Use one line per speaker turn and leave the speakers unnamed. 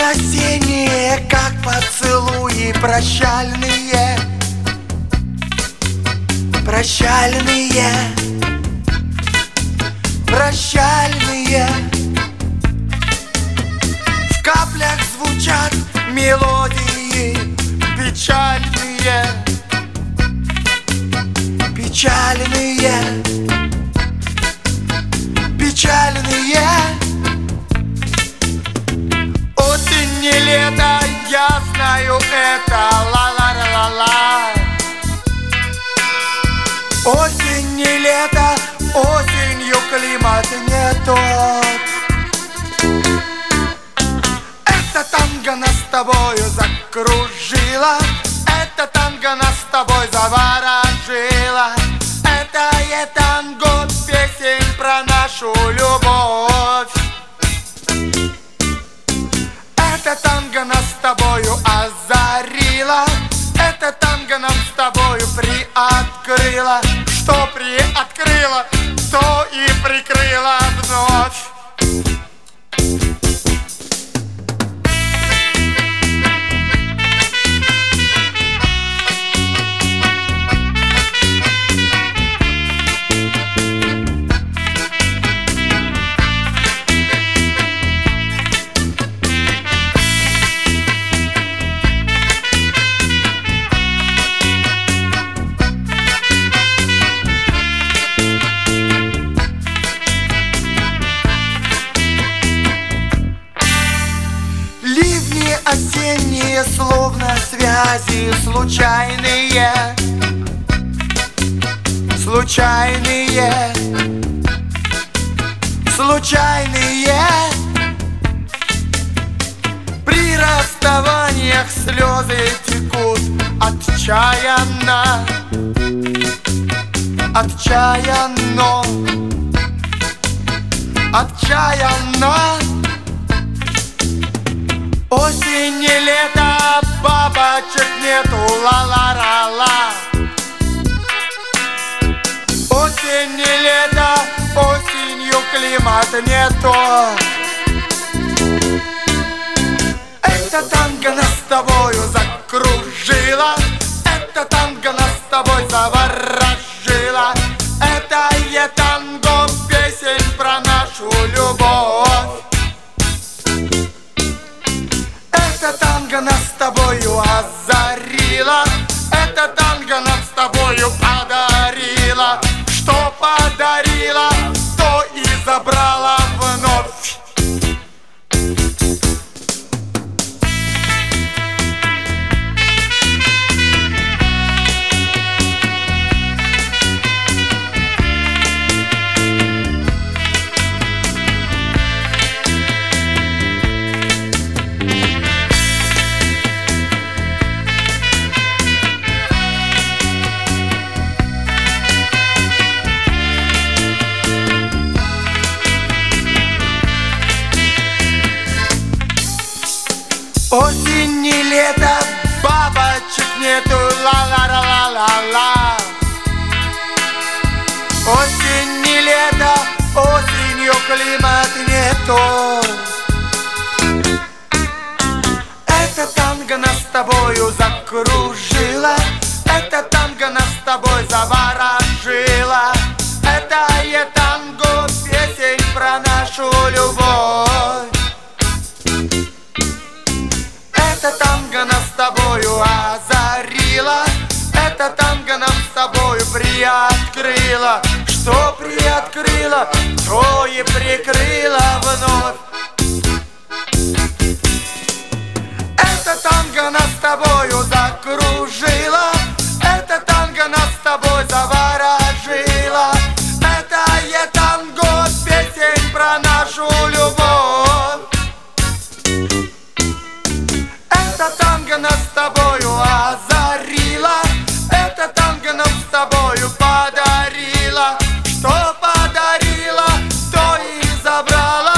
осенние, как поцелуи прощальные, прощальные, прощальные. В каплях звучат мелодии печальные, печальные, печальные. Осень, не лето, я знаю это, ла-ла-ла-ла-ла. Осень, не лето, осенью климат не тот. Это танго нас с тобою закружила, это танго нас с тобой заворожила. Это танго песен про нашу любовь. Это танго нас с тобою озарила, это танго нам с тобою приоткрыла. Что приоткрыла, то и прикрыла вновь. Осенние, словно связи случайные, случайные, случайные. При расставаниях слезы текут отчаянно, отчаянно, отчаянно. Осень, не лето, бабочек нету, ла-ла-ла-ла. Осень, не лето, осенью климат не то. Это танго нас с тобою закружила, это танго нас с тобой заворожила. Это танго песен про нашу любовь. Это танго нас с тобою озарила, это танго нам с тобою подарила. Что подарила, то и забрала вновь. Осень, не лето, бабочек нету, ла-ла-ла-ла-ла-ла. Осень, не лето, осенью климат не то. Это танго нас с тобою закружила, это танго нас с тобой заворожила. Это танго песен про нашу любовь. Это танго нас с тобою озарила, это танго нам с тобою приоткрыла. Что приоткрыла, то и прикрыла вновь. Это танго нас с тобою закружила, это танго нас с тобой заворожила. Это танго песен про нашу любовь. Это танго нас с тобою озарила, это танго нам с тобою подарила. Что подарила, то и забрала.